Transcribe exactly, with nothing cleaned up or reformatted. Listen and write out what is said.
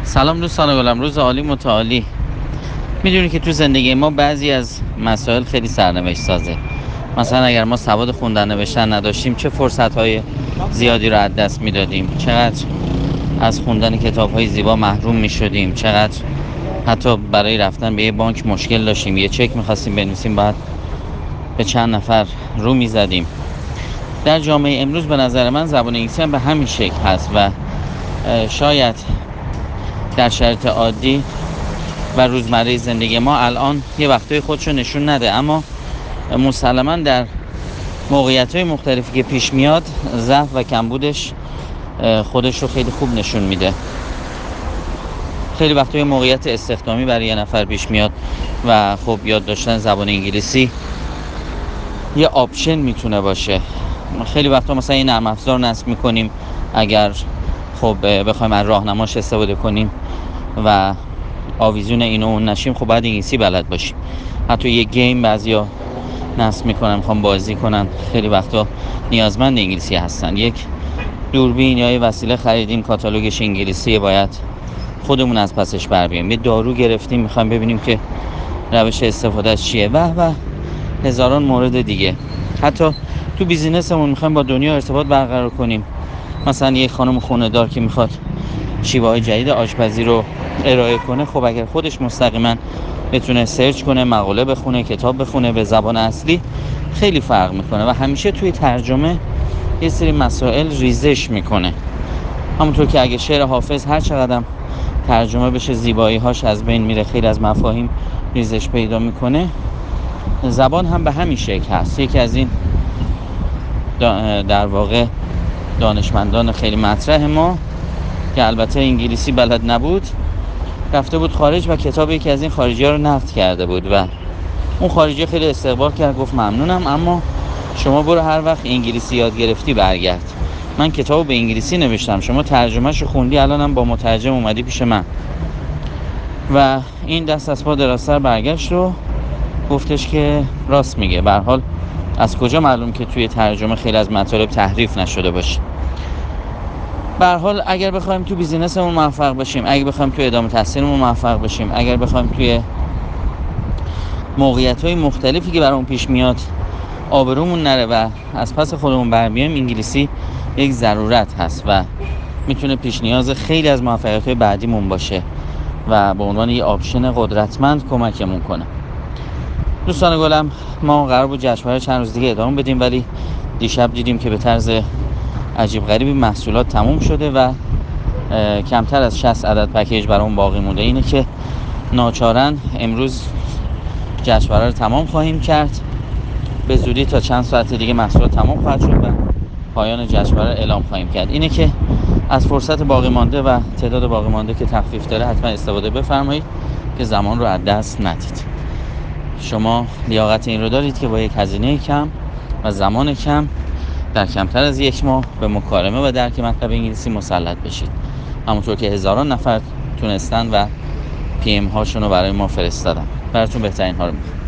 سلام دوستان گلم، روز عالی متعالی. میدونی که تو زندگی ما بعضی از مسائل خیلی سرنوشت سازه. مثلا اگر ما سواد خوندن نوشتن نداشتیم چه فرصت‌های زیادی رو از دست میدادیم، چقدر از خوندن کتاب‌های زیبا محروم میشدیم، چقدر حتی برای رفتن به یه بانک مشکل داشتیم، یه چک میخواستیم بنویسیم بعد به چند نفر رو میزدیم. در جامعه امروز به نظر من زبان انگلیسی هم به همین شکل هست و شاید در شرایط عادی و روزمره زندگی ما الان یه وقتای خودشو نشون نده، اما مسلماً در موقعیت‌های مختلفی که پیش میاد ضعف و کمبودش خودش رو خیلی خوب نشون میده. خیلی وقتای موقعیت استخدامی برای یه نفر پیش میاد و خب یاد داشتن زبان انگلیسی یه آپشن میتونه باشه. خیلی وقتا مثلا این نرم افزار نصب میکنیم، اگر خب بخوایم از راهنماش استفاده کنیم و آویزون اینو اون نشیم، خب باید انگلیسی بلد باشیم. حتی یه گیم بعضیا نصب میکنن میخوام بازی کنن، خیلی وقتا نیازمند انگلیسی هستن. یک دوربین یا یه وسیله خریدیم کاتالوگش انگلیسیه، باید خودمون از پسش بر بیایم. یه دارو گرفتیم میخوایم ببینیم که روش استفادهش چیه و و هزاران مورد دیگه. حتی تو بیزینسمون میخوایم با دنیا ارتباط برقرار کنیم. مثلا یه خانم خونه دار که میخواد شیوه‌های جدید آشپزی رو ارائه کنه، خب اگر خودش مستقیما بتونه سرچ کنه، مقاله بخونه، کتاب بخونه به زبان اصلی، خیلی فرق میکنه و همیشه توی ترجمه یه سری مسائل ریزش میکنه. همونطور که اگه شعر حافظ هر چقدر ترجمه بشه زیبایی‌هاش از بین میره، خیلی از مفاهیم ریزش پیدا میکنه، زبان هم به همین شکل هست. یکی از این در واقع دانشمندان خیلی مطرح ما که البته انگلیسی بلد نبود، رفته بود خارج و کتاب یکی از این خارجی‌ها رو نقد کرده بود و اون خارجی خیلی استقبال کرد، گفت ممنونم اما شما برو هر وقت انگلیسی یاد گرفتی برگرد. من کتابو به انگلیسی نوشتم، شما ترجمه‌شو خوندی، الانم با مترجم اومدی پیش من. و این دست از پا دراستر برگشت و گفتش که راست میگه. به هر حال از کجا معلوم که توی ترجمه خیلی از مطالب تحریف نشده باشه؟ به هر حال اگر بخوایم تو بیزینسمون موفق بشیم، اگر بخوایم تو ادامه تحصیلمون موفق بشیم، اگر بخوایم توی موقعیت‌های مختلفی که برامون پیش میاد آبرومون نره و از پس خودمون بر بیایم، انگلیسی یک ضرورت هست و میتونه پیش نیاز خیلی از موفقیت‌های بعدیمون باشه و به عنوان یه آپشن قدرتمند کمکمون کنه. دوستان گلم، ما قرار بود جشنواره چند روز دیگه ادامه بدیم، ولی دیشب دیدیم که به طرز عجیب غریبی محصولات تموم شده و کمتر از شصت عدد پکیج برامون باقی مونده. اینه که ناچارن امروز جشنواره رو تمام خواهیم کرد. به زودی تا چند ساعت دیگه محصولات تمام خواهد شد و پایان جشنواره اعلام خواهیم کرد. اینه که از فرصت باقی مانده و تعداد باقی مانده که تخفیف داره حتما استفاده بفرمایید که زمان رو از دست ندید. شما لیاقت این رو دارید که با یک هزینه کم و زمان کم در کمتر از یک ماه به مکالمه و درک مطلب انگلیسی مسلط بشید، همونطور که هزاران نفر تونستن و پی ام هاشون رو برای ما فرستادن. براتون بهترین ها رو می‌خوام.